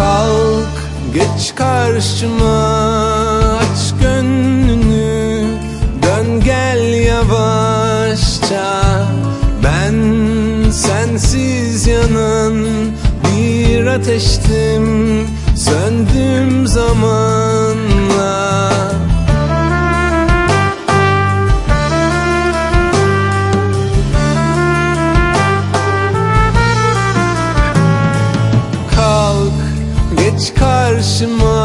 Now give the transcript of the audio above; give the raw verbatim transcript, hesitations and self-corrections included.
Kalk geç karşıma, aç gönlünü, dön gel yavaşça. Ben sensiz yanan bir ateştim, söndüm zamanla. Kalk geç karşıma,